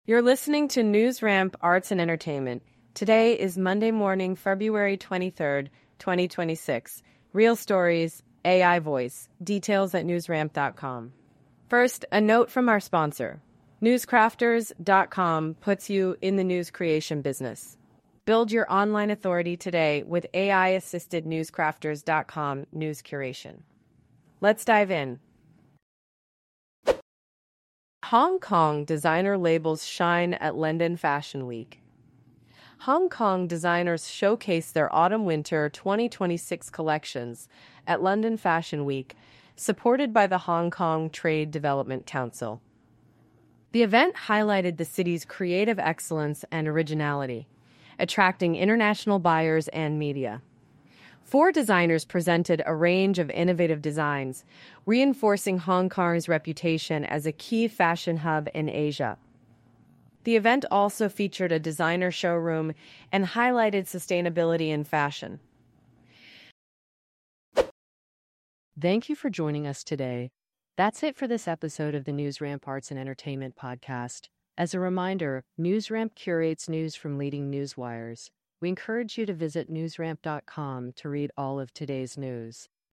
You're listening to NewsRamp Arts and Entertainment. Today is Monday morning, February 23rd, 2026. Real stories, AI voice. Details at newsramp.com. First, a note from our sponsor. Newscrafters.com puts you in the news creation business. Build your online authority today with AI-assisted newscrafters.com news curation. Let's dive in. Hong Kong designer labels shine at London Fashion Week. Hong Kong designers showcase their autumn-winter 2026 collections at London Fashion Week, supported by the Hong Kong Trade Development Council. The event highlighted the city's creative excellence and originality, attracting international buyers and media. 4 designers presented a range of innovative designs, reinforcing Hong Kong's reputation as a key fashion hub in Asia. The event also featured a designer showroom and highlighted sustainability in fashion. Thank you for joining us today. That's it for this episode of the NewsRamp Arts and Entertainment Podcast. As a reminder, NewsRamp curates news from leading newswires. We encourage you to visit newsramp.com to read all of today's news.